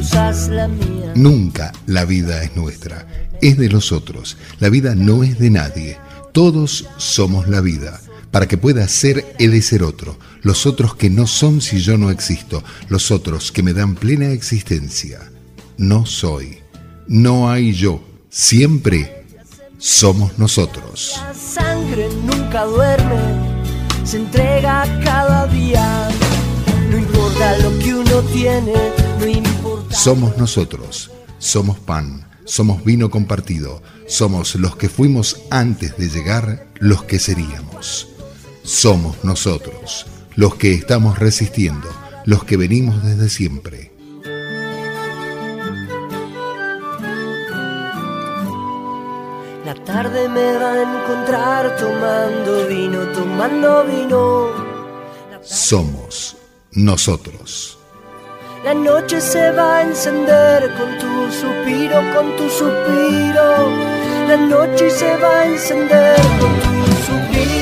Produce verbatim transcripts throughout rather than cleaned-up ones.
cruzas la mía. Nunca la vida es nuestra, es de los otros. La vida no es de nadie. Todos somos la vida. Para que pueda ser, he de ser otro. Los otros que no son si yo no existo. Los otros que me dan plena existencia. No soy. No hay yo. Siempre somos nosotros. La sangre nunca duerme, se entrega cada día. No importa lo que uno tiene, no importa. Somos nosotros. Somos pan. Somos vino compartido. Somos los que fuimos antes de llegar, los que seríamos. Somos nosotros, los que estamos resistiendo, los que venimos desde siempre. La tarde me va a encontrar tomando vino, tomando vino. Somos nosotros. La noche se va a encender con tu suspiro, con tu suspiro. La noche se va a encender con tu suspiro.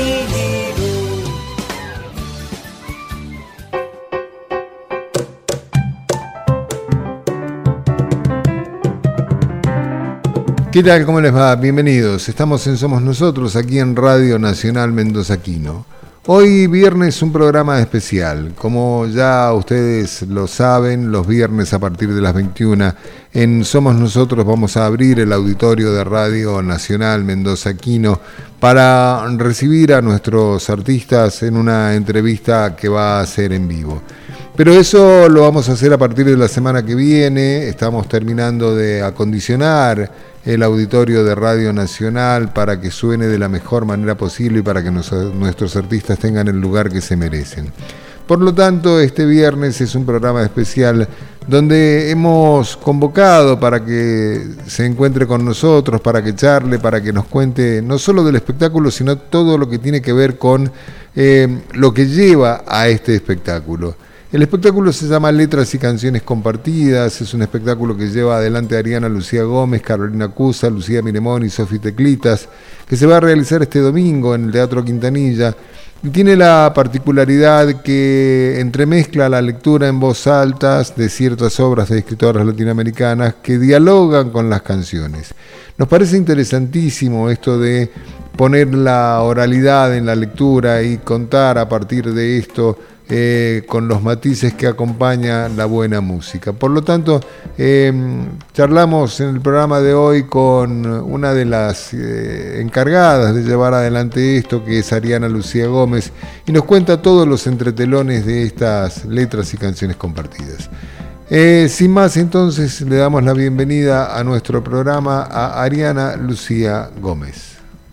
¿Qué tal? ¿Cómo les va? Bienvenidos. Estamos en Somos Nosotros, aquí en Radio Nacional Mendozaquino. Hoy viernes un programa especial. Como ya ustedes lo saben, los viernes a partir de las veintiuna en Somos Nosotros vamos a abrir el auditorio de Radio Nacional Mendozaquino para recibir a nuestros artistas en una entrevista que va a ser en vivo. Pero eso lo vamos a hacer a partir de la semana que viene. Estamos terminando de acondicionar el auditorio de Radio Nacional para que suene de la mejor manera posible y para que nos, nuestros artistas tengan el lugar que se merecen. Por lo tanto, este viernes es un programa especial donde hemos convocado para que se encuentre con nosotros, para que charle, para que nos cuente no solo del espectáculo, sino todo lo que tiene que ver con eh, lo que lleva a este espectáculo. El espectáculo se llama Letras y Canciones Compartidas, es un espectáculo que lleva adelante Ariana Lucía Gómez, Carolina Cusa, Lucía Miremón y Sofi Teclitas, que se va a realizar este domingo en el Teatro Quintanilla, y tiene la particularidad que entremezcla la lectura en voz alta de ciertas obras de escritoras latinoamericanas que dialogan con las canciones. Nos parece interesantísimo esto de poner la oralidad en la lectura y contar a partir de esto Eh, con los matices que acompaña la buena música. Por lo tanto, eh, charlamos en el programa de hoy con una de las eh, encargadas de llevar adelante esto, que es Ariana Lucía Gómez, y nos cuenta todos los entretelones de estas letras y canciones compartidas. Eh, sin más, entonces, le damos la bienvenida a nuestro programa a Ariana Lucía Gómez.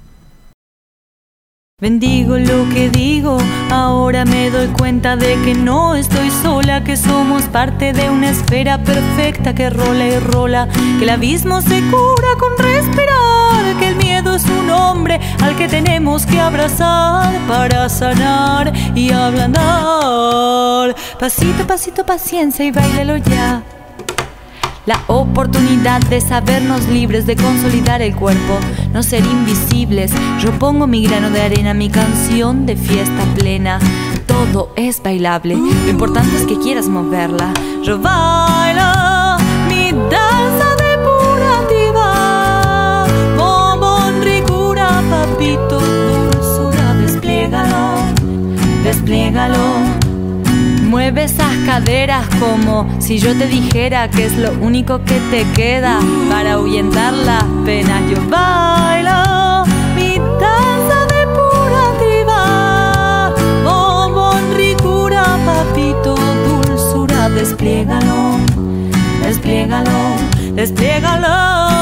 Bendigo lo que digo, ahora me doy cuenta de que no estoy sola, que somos parte de una esfera perfecta que rola y rola, que el abismo se cura con respirar, que el miedo es un hombre al que tenemos que abrazar para sanar y ablandar. Pasito, pasito, paciencia y báilalo ya. La oportunidad de sabernos libres, de consolidar el cuerpo, no ser invisibles. Yo pongo mi grano de arena, mi canción de fiesta plena. Todo es bailable, lo importante es que quieras moverla. Yo bailo mi danza depurativa. Bombón, ricura, papito, dulzura, despliégalo, despliégalo. Mueve esas caderas como si yo te dijera que es lo único que te queda para ahuyentar las penas. Yo bailo mi danza depurativa. Bombón, ricura, papito, dulzura, despliégalo, despliégalo, despliégalo.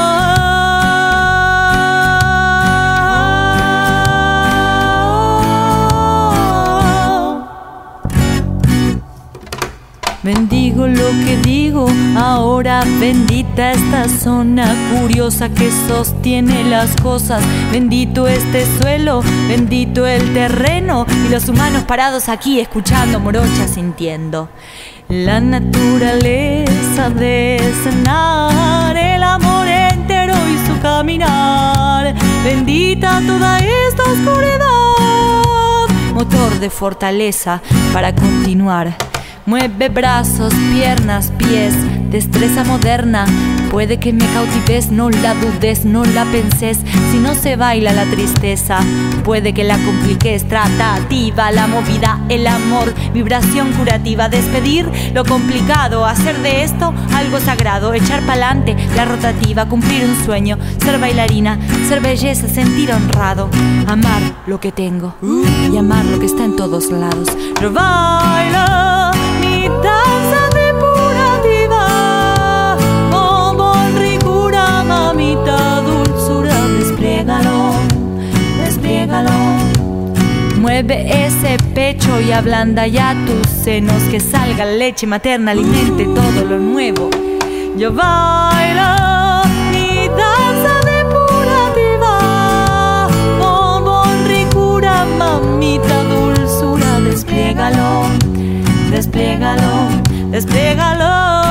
Bendigo lo que digo, ahora bendita esta zona curiosa que sostiene las cosas. Bendito este suelo, bendito el terreno y los humanos parados aquí escuchando, morocha sintiendo. La naturaleza de sanar, el amor entero y su caminar. Bendita toda esta oscuridad, motor de fortaleza para continuar. Mueve brazos, piernas, pies, destreza moderna. Puede que me cautives, no la dudes, no la penses. Si no se baila la tristeza, puede que la compliques. Tratativa, la movida, el amor, vibración curativa. Despedir lo complicado, hacer de esto algo sagrado. Echar pa'lante la rotativa, cumplir un sueño. Ser bailarina, ser belleza, sentir honrado. Amar lo que tengo y amar lo que está en todos lados. Yo bailo mi danza depurativa, con ricura, mamita, dulzura. Despliégalo, despliégalo. Mueve ese pecho y ablanda ya tus senos. Que salga leche materna, alimente todo lo nuevo. Yo bailo mi danza depurativa, con ricura, mamita, dulzura. Despliégalo, despliégalo, despliégalo.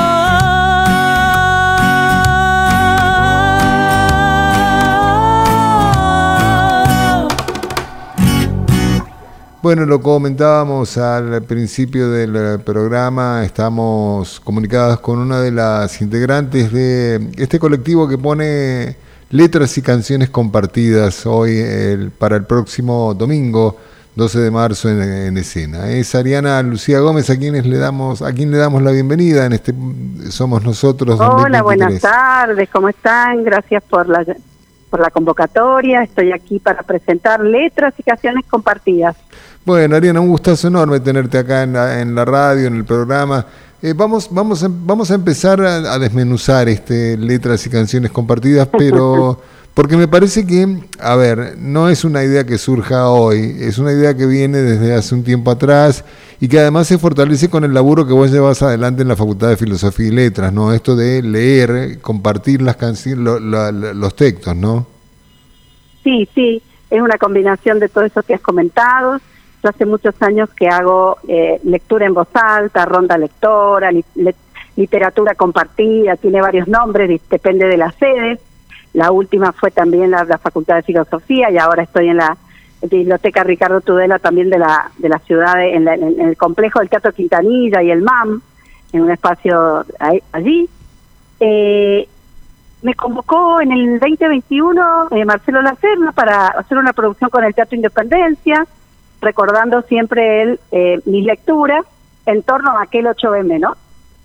Bueno, lo comentábamos al principio del programa, estamos comunicadas con una de las integrantes de este colectivo que pone letras y canciones compartidas hoy el, para el próximo domingo, doce de marzo, en, en escena. Es Ariana Lucía Gómez, a quienes le damos, a quien le damos la bienvenida en este Somos Nosotros. Hola, buenas tardes, ¿cómo están? Gracias por la por la convocatoria. Estoy aquí para presentar letras y canciones compartidas. Bueno, Ariana, un gustazo enorme tenerte acá en la, en la radio, en el programa. Eh, vamos, vamos, a, vamos a empezar a, a desmenuzar este letras y canciones compartidas, pero porque me parece que, a ver, no es una idea que surja hoy, es una idea que viene desde hace un tiempo atrás y que además se fortalece con el laburo que vos llevas adelante en la Facultad de Filosofía y Letras, ¿no? Esto de leer, compartir las canciones, lo, lo, lo, los textos, ¿no? Sí, sí, es una combinación de todo eso que has comentado. Yo hace muchos años que hago eh, lectura en voz alta, ronda lectora, li, le, literatura compartida, tiene varios nombres, depende de las sedes. La última fue también la, la Facultad de Filosofía y ahora estoy en la Biblioteca Ricardo Tudela, también de la de la ciudad, de, en, la, en el complejo del Teatro Quintanilla y el M A M, en un espacio ahí, allí. Eh, me convocó en el veinte veintiuno eh, Marcelo Lacerna para hacer una producción con el Teatro Independencia, recordando siempre él eh, mis lecturas en torno a aquel ocho eme, ¿no?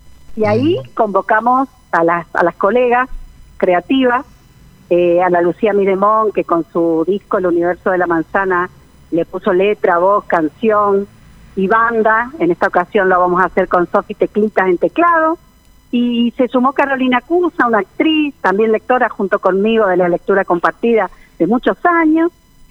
Y ahí convocamos a las a las colegas creativas, eh, a la Lucía Miremón, que con su disco El Universo de la Manzana le puso letra, voz, canción y banda. En esta ocasión lo vamos a hacer con Sofi Teclitas en teclado. Y se sumó Carolina Cusa, una actriz, también lectora junto conmigo de la lectura compartida de muchos años.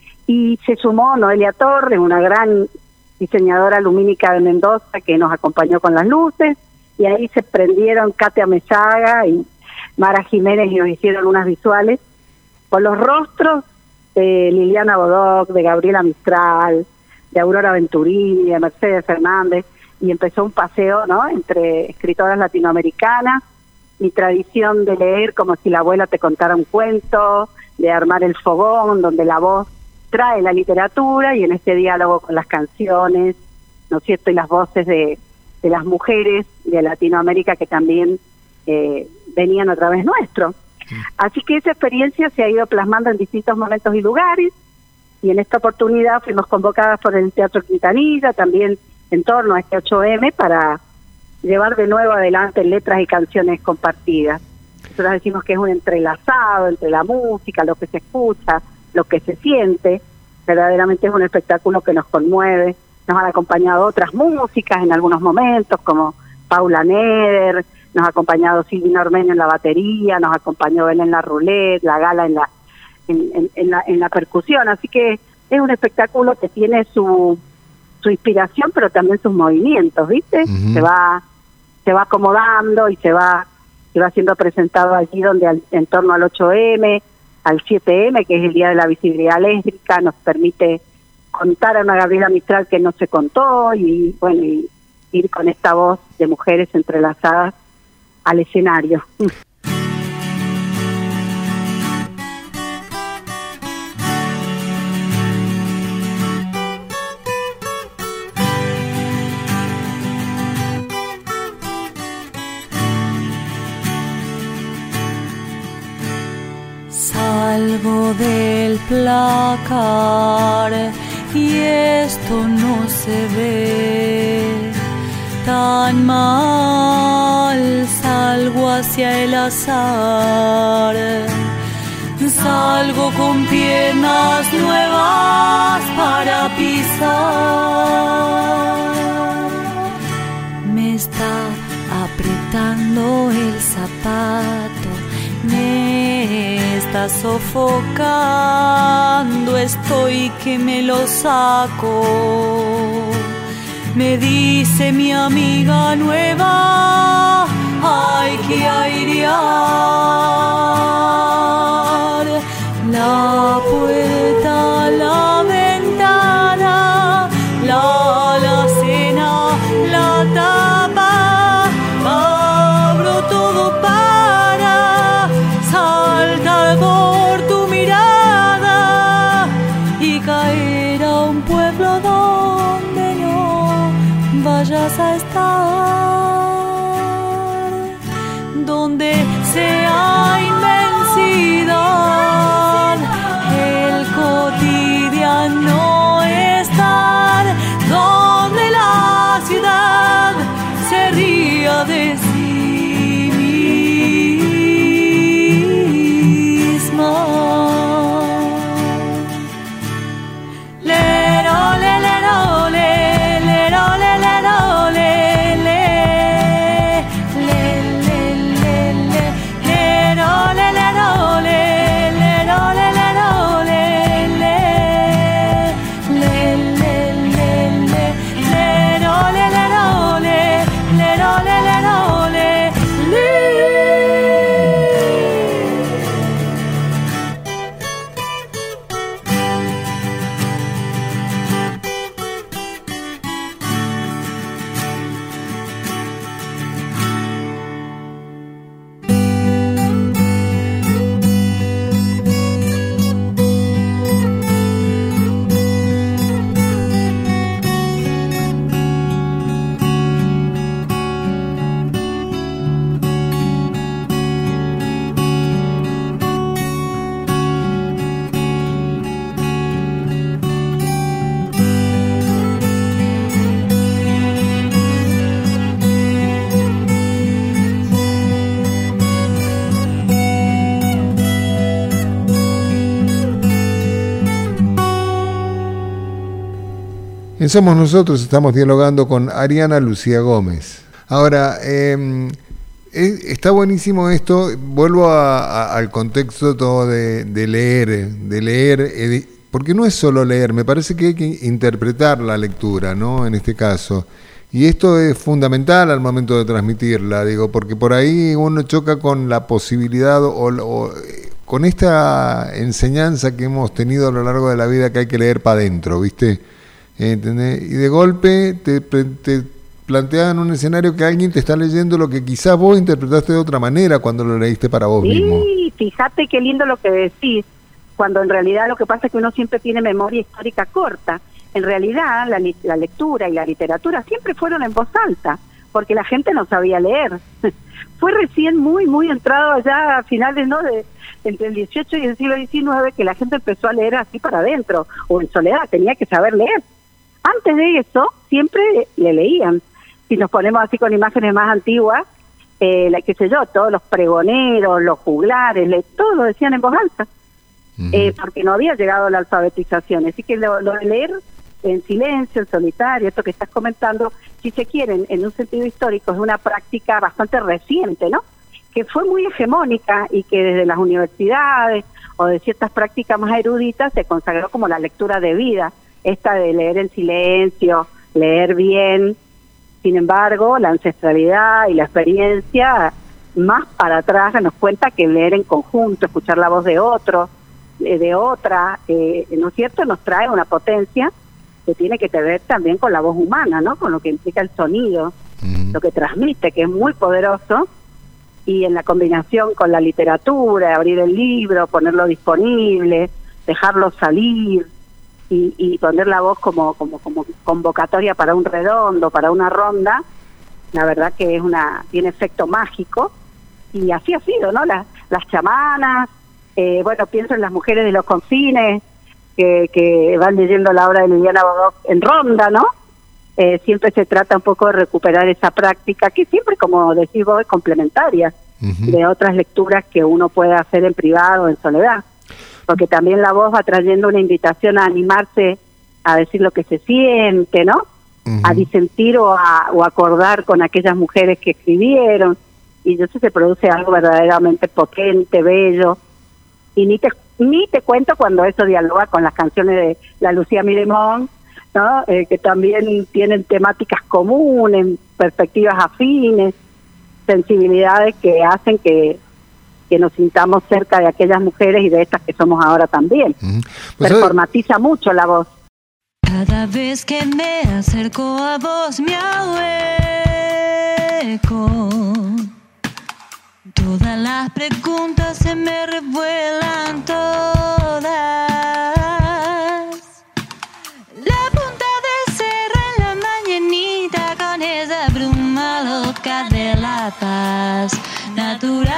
Y se sumó Noelia Torres, una gran diseñadora lumínica de Mendoza que nos acompañó con las luces, y ahí se prendieron Katia Mesaga y Mara Jiménez y nos hicieron unas visuales con los rostros de Liliana Bodoc, de Gabriela Mistral, de Aurora Venturini, de Mercedes Fernández, y empezó un paseo, ¿no?, entre escritoras latinoamericanas, mi tradición de leer como si la abuela te contara un cuento, de armar el fogón, donde la voz trae la literatura, y en este diálogo con las canciones, ¿no es cierto?, y las voces de, de las mujeres de Latinoamérica que también eh, venían a través nuestro. Sí. Así que esa experiencia se ha ido plasmando en distintos momentos y lugares, y en esta oportunidad fuimos convocadas por el Teatro Quintanilla, también en torno a este ocho eme, para llevar de nuevo adelante letras y canciones compartidas. Nosotros decimos que es un entrelazado entre la música, lo que se escucha, lo que se siente. Verdaderamente es un espectáculo que nos conmueve. Nos han acompañado otras músicas en algunos momentos, como Paula Neder, nos ha acompañado Silvina Ormeño en la batería, nos acompañó Belén La Roulette, la Gala en la, en, en, en la en la percusión. Así que es un espectáculo que tiene su su inspiración, pero también sus movimientos, ¿viste? Uh-huh. Se va se va acomodando y se va se va siendo presentado allí donde al, en torno al ocho eme, al siete eme, que es el Día de la Visibilidad Lésbica, nos permite contar a una Gabriela Mistral que no se contó, y bueno, y ir con esta voz de mujeres entrelazadas al escenario. salgo del placar y esto no se ve tan mal. Salgo hacia el azar, salgo con piernas nuevas para pisar. Me está apretando el zapato, me está sofocando, estoy que me lo saco. Me dice mi amiga nueva, hay que airear la puerta, la ventana, la alacena, la tapa. Abro todo para saltar por tu mirada y caer a un pueblo donde no vayas a estar, donde sea inmensidad el cotidiano estar, donde la ciudad se ría de sí misma. Lero, le, lero, le, lero, le, lero, le, le, le, le, le, le, lero, le, lero, le, lero, le, lero, le, le, le, le, le, le, lero, le, lero, le, lero, le, lero, le, le. En Somos Nosotros estamos dialogando con Ariana Lucía Gómez. Ahora, eh, eh, está buenísimo esto, vuelvo a, a, al contexto todo de, de leer, de leer, eh, porque no es solo leer, me parece que hay que interpretar la lectura, ¿no? En este caso. Y esto es fundamental al momento de transmitirla, digo, porque por ahí uno choca con la posibilidad o, o con esta enseñanza que hemos tenido a lo largo de la vida que hay que leer para adentro, ¿viste? ¿Entendés? Y de golpe te, te plantean un escenario que alguien te está leyendo lo que quizás vos interpretaste de otra manera cuando lo leíste para vos sí, mismo. Sí, fíjate qué lindo lo que decís, cuando en realidad lo que pasa es que uno siempre tiene memoria histórica corta. En realidad la, la lectura y la literatura siempre fueron en voz alta, porque la gente no sabía leer. Fue recién muy, muy entrado allá a finales, ¿no?, de entre el dieciocho y el siglo diecinueve que la gente empezó a leer así para adentro, o en soledad, tenía que saber leer. Antes de eso, siempre le leían. Si nos ponemos así con imágenes más antiguas, eh, la, qué sé yo, todos los pregoneros, los juglares, le, todos lo decían en voz alta, uh-huh. eh, porque no había llegado la alfabetización. Así que lo, lo de leer en silencio, en solitario, esto que estás comentando, si se quieren, en un sentido histórico, es una práctica bastante reciente, ¿no?, que fue muy hegemónica y que desde las universidades o de ciertas prácticas más eruditas se consagró como la lectura de vida, esta de leer en silencio, leer bien. Sin embargo, la ancestralidad y la experiencia más para atrás nos cuenta que leer en conjunto, escuchar la voz de otro, de otra, eh, ¿no es cierto?, nos trae una potencia que tiene que ver también con la voz humana, ¿no?, con lo que implica el sonido, mm. lo que transmite, que es muy poderoso, y en la combinación con la literatura, abrir el libro, ponerlo disponible, dejarlo salir, y, y poner la voz como, como, como convocatoria para un redondo, para una ronda, la verdad que es una tiene efecto mágico, y así ha sido, ¿no? Las, las chamanas, Eh, bueno, pienso en las mujeres de los confines, que, que van leyendo la obra de Liliana Bodoc en ronda, ¿no? Eh, siempre se trata un poco de recuperar esa práctica, que siempre, como decís vos, es complementaria uh-huh. de otras lecturas que uno puede hacer en privado, en soledad. Porque también la voz va trayendo una invitación a animarse a decir lo que se siente, ¿no? Uh-huh. A disentir o a o acordar con aquellas mujeres que escribieron. Y entonces se produce algo verdaderamente potente, bello. Y ni te, ni te cuento cuando eso dialoga con las canciones de la Lucía Miremont, ¿no? Eh, que también tienen temáticas comunes, perspectivas afines, sensibilidades que hacen que, que nos sintamos cerca de aquellas mujeres y de estas que somos ahora también. Uh-huh. Pues performatiza hoy... mucho la voz. Cada vez que me acerco a vos me hago eco. Todas las preguntas se me revuelan todas. La punta del cerro en la mañanita con esa bruma loca de la paz natural.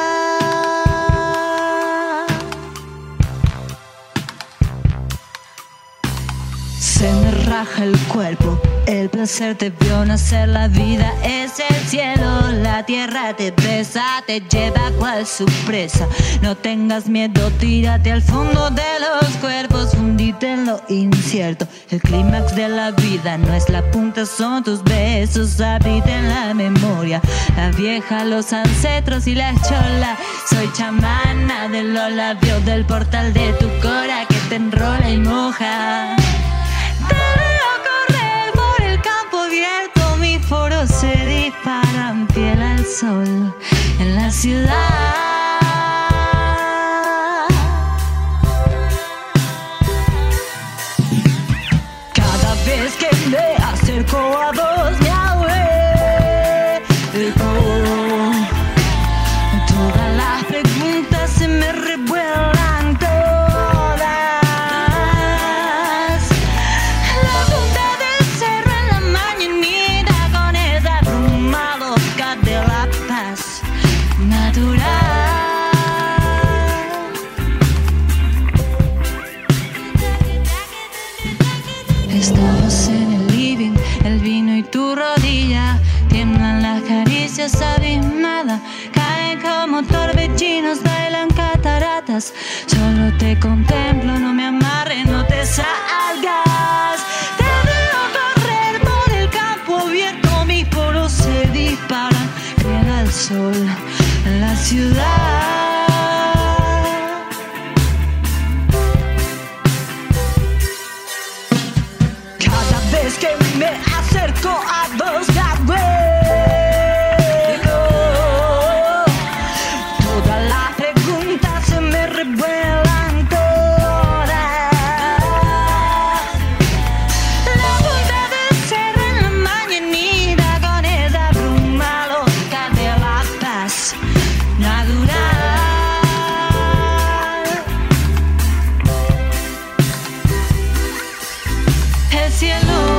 Se me raja el cuerpo, el placer te vio nacer, la vida es el cielo, la tierra te besa, te lleva cual su presa. No tengas miedo, tírate al fondo de los cuerpos, fundite en lo incierto. El clímax de la vida no es la punta, son tus besos, abrite en la memoria. La vieja, los ancestros y la chola, soy chamana de los labios del portal de tu cora que te enrola y moja. Te veo correr por el campo abierto, mis poros se disparan piel al sol en la ciudad. Cada vez que me acerco a vos me hago eco. Todas las preguntas se me revuelan todas. Estamos en el living, el vino y tu rodilla, tiemblan las caricias abismadas, caen como torbellinos, bailan cataratas. Solo te contemplo, no me amarres, no te salgas. Te veo correr por el campo abierto, mis poros se disparan, queda el sol en la ciudad. Es que me acerco a vos, Gabriel. Todas las preguntas se me revuelan todas. La punta del cerro en la mañanita con esa bruma loca de la paz natural. El cielo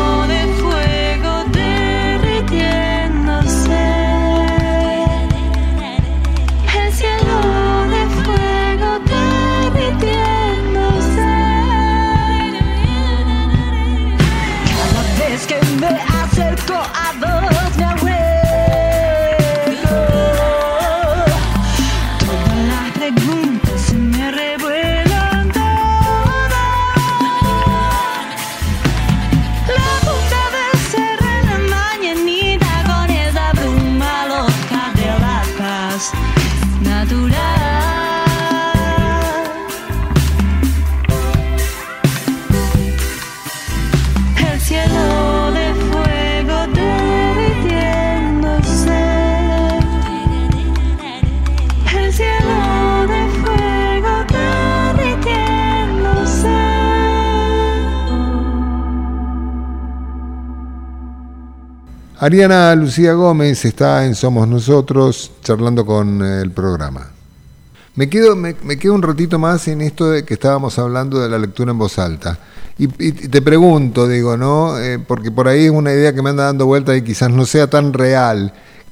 Ariana Lucía Gómez está en Somos Nosotros charlando con el programa. Me quedo, me, me quedo un ratito más en esto de que estábamos hablando de la lectura en voz alta. Y, y te pregunto, digo, ¿no? Eh, porque por ahí es una idea que me anda dando vuelta y quizás no sea tan real.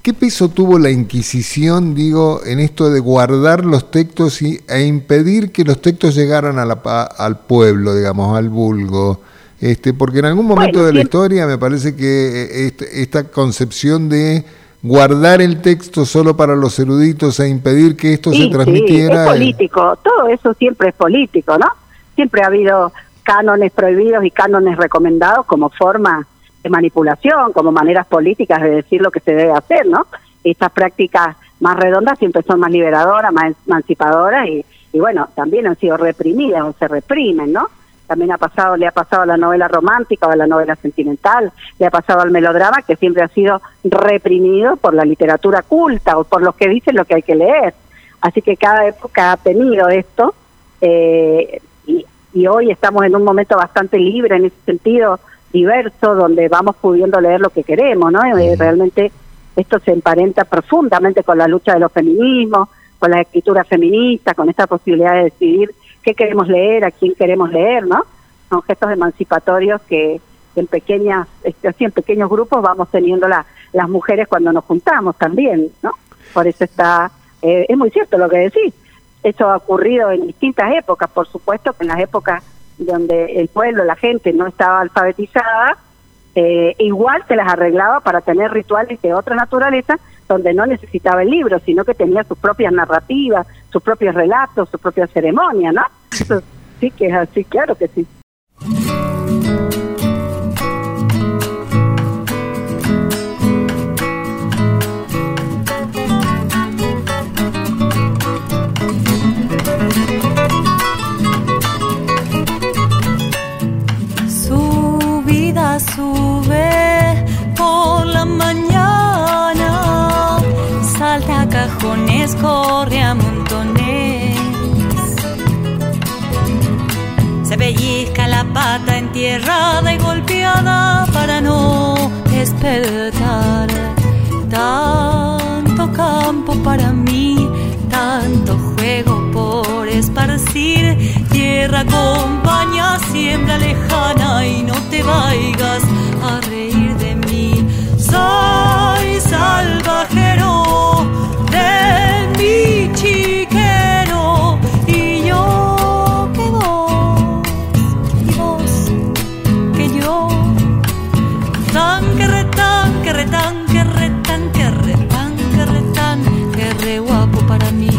¿Qué peso tuvo la Inquisición, digo, en esto de guardar los textos y, e impedir que los textos llegaran a la, a, al pueblo, digamos, al vulgo? Este, porque en algún momento bueno, de la historia me parece que este, esta concepción de guardar el texto solo para los eruditos e impedir que esto sí, se transmitiera... Sí, es político, todo eso siempre es político, ¿no? Siempre ha habido cánones prohibidos y cánones recomendados como forma de manipulación, como maneras políticas de decir lo que se debe hacer, ¿no? Estas prácticas más redondas siempre son más liberadoras, más emancipadoras y, y bueno, también han sido reprimidas o se reprimen, ¿no? También ha pasado, le ha pasado a la novela romántica o a la novela sentimental, le ha pasado al melodrama, que siempre ha sido reprimido por la literatura culta o por los que dicen lo que hay que leer. Así que cada época ha tenido esto eh, y, y hoy estamos en un momento bastante libre en ese sentido, diverso, donde vamos pudiendo leer lo que queremos, ¿no? Y realmente esto se emparenta profundamente con la lucha de los feminismos, con la escritura feminista, con esta posibilidad de decidir qué queremos leer, a quién queremos leer, ¿no? Son gestos emancipatorios que en pequeñas, así en pequeños grupos vamos teniendo la, las mujeres cuando nos juntamos también, ¿no? Por eso está, eh, es muy cierto lo que decís. Eso ha ocurrido en distintas épocas, por supuesto, que en las épocas donde el pueblo, la gente no estaba alfabetizada, eh, igual se las arreglaba para tener rituales de otra naturaleza, donde no necesitaba el libro, sino que tenía sus propias narrativas, sus propios relatos, sus propias ceremonias, ¿no? Eso sí que es así, claro que sí. Sube por la mañana, salta a cajones, corre a montones, se pellizca la pata entierrada y golpeada para no despertar. Tanto campo para mí, tanto juego por esparcir, tierra acompaña, siembra lejana y no te vayas a reír de mí. Soy salvajero de mi chiquero y yo que vos y vos que yo. Tan que retan, que retan, que retan, que retan, que retan, que re guapo para mí.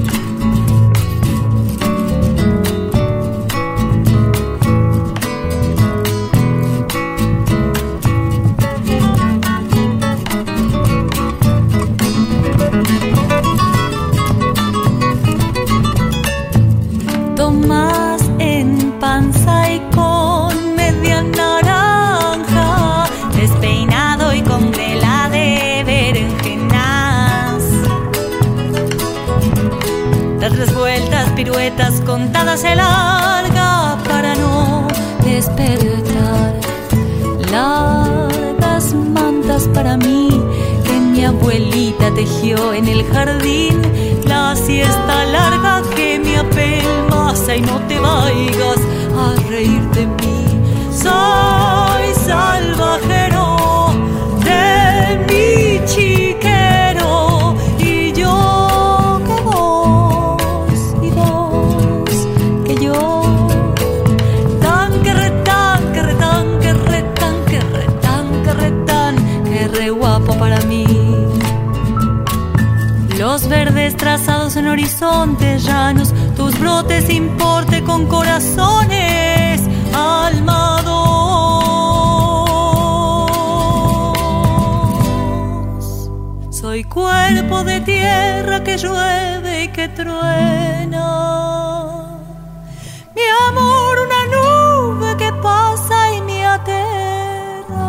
Tomás en panza y con media naranja, despeinado y con vela de berenjenas. Das tres vueltas, piruetas contadas se larga para no despertar. Largas mantas para mí que mi abuelita tejió en el jardín. La siesta larga que me apelmaza y no te vayas a reír de mí. Soy salvajero de mi chiquero y yo que vos y vos que yo. Tan que retan, que retan, que retan, que retan, que retan, que re guapo para mí. Los verdes trazados en horizontes llanos, tus brotes sin porte con corazones almados. Soy cuerpo de tierra que llueve y que truena. Mi amor, una nube que pasa y me aterra.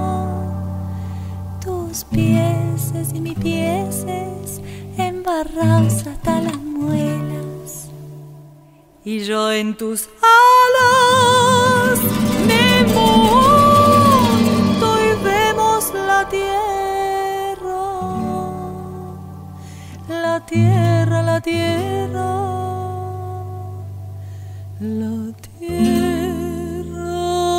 Tus pieses y mis pieses embarrados hasta las muelas, y yo en tus alas me monto y vemos la tierra, la tierra, la tierra, la tierra,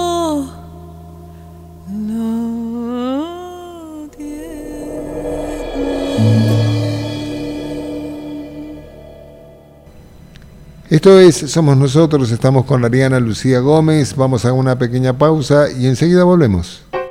la tierra. Esto es Somos Nosotros, estamos con Ariana Lucía Gómez, vamos a una pequeña pausa y enseguida volvemos.